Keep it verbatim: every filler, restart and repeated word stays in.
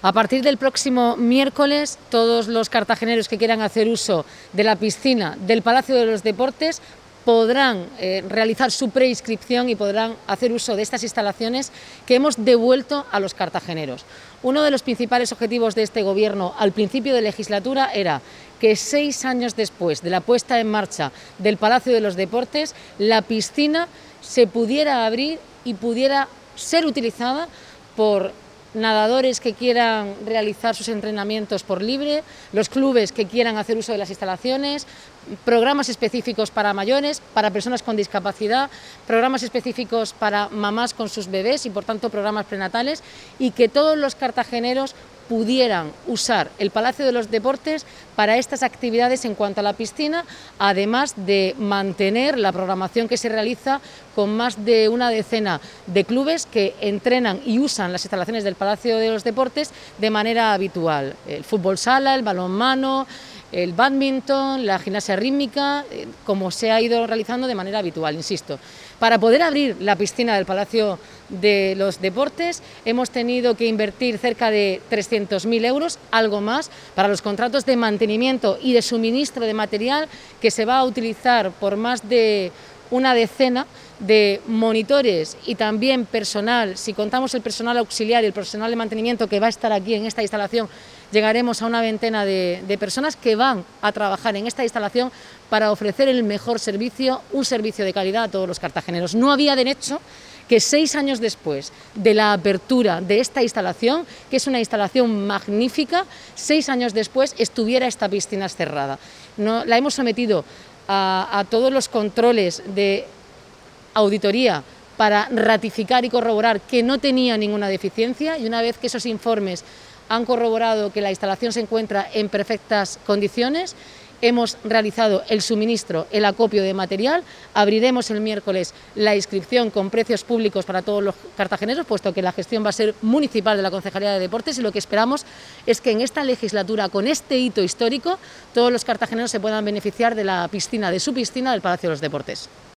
A partir del próximo miércoles, todos los cartageneros que quieran hacer uso de la piscina del Palacio de los Deportes podrán eh, realizar su preinscripción y podrán hacer uso de estas instalaciones que hemos devuelto a los cartageneros. Uno de los principales objetivos de este Gobierno al principio de legislatura era que seis años después de la puesta en marcha del Palacio de los Deportes, la piscina se pudiera abrir y pudiera ser utilizada por nadadores que quieran realizar sus entrenamientos por libre, los clubes que quieran hacer uso de las instalaciones, programas específicos para mayores, para personas con discapacidad, programas específicos para mamás con sus bebés y por tanto programas prenatales, y que todos los cartageneros pudieran usar el Palacio de los Deportes para estas actividades en cuanto a la piscina, además de mantener la programación que se realiza con más de una decena de clubes que entrenan y usan las instalaciones del Palacio de los Deportes de manera habitual. El fútbol sala, el balonmano, el bádminton, la gimnasia rítmica, eh, como se ha ido realizando de manera habitual, insisto. Para poder abrir la piscina del Palacio de los Deportes hemos tenido que invertir cerca de trescientos mil euros, algo más, para los contratos de mantenimiento y de suministro de material que se va a utilizar por más de una decena de monitores y también personal. Si contamos el personal auxiliar y el personal de mantenimiento que va a estar aquí en esta instalación, llegaremos a una veintena de, de personas que van a trabajar en esta instalación para ofrecer el mejor servicio, un servicio de calidad a todos los cartageneros. No había derecho que seis años después de la apertura de esta instalación, que es una instalación magnífica, seis años después estuviera esta piscina cerrada. No, la hemos sometido a, a todos los controles de auditoría para ratificar y corroborar que no tenía ninguna deficiencia, y una vez que esos informes han corroborado que la instalación se encuentra en perfectas condiciones, hemos realizado el suministro, el acopio de material, abriremos el miércoles la inscripción con precios públicos para todos los cartageneros, puesto que la gestión va a ser municipal de la Concejalía de Deportes, y lo que esperamos es que en esta legislatura, con este hito histórico, todos los cartageneros se puedan beneficiar de la piscina, de su piscina del Palacio de los Deportes.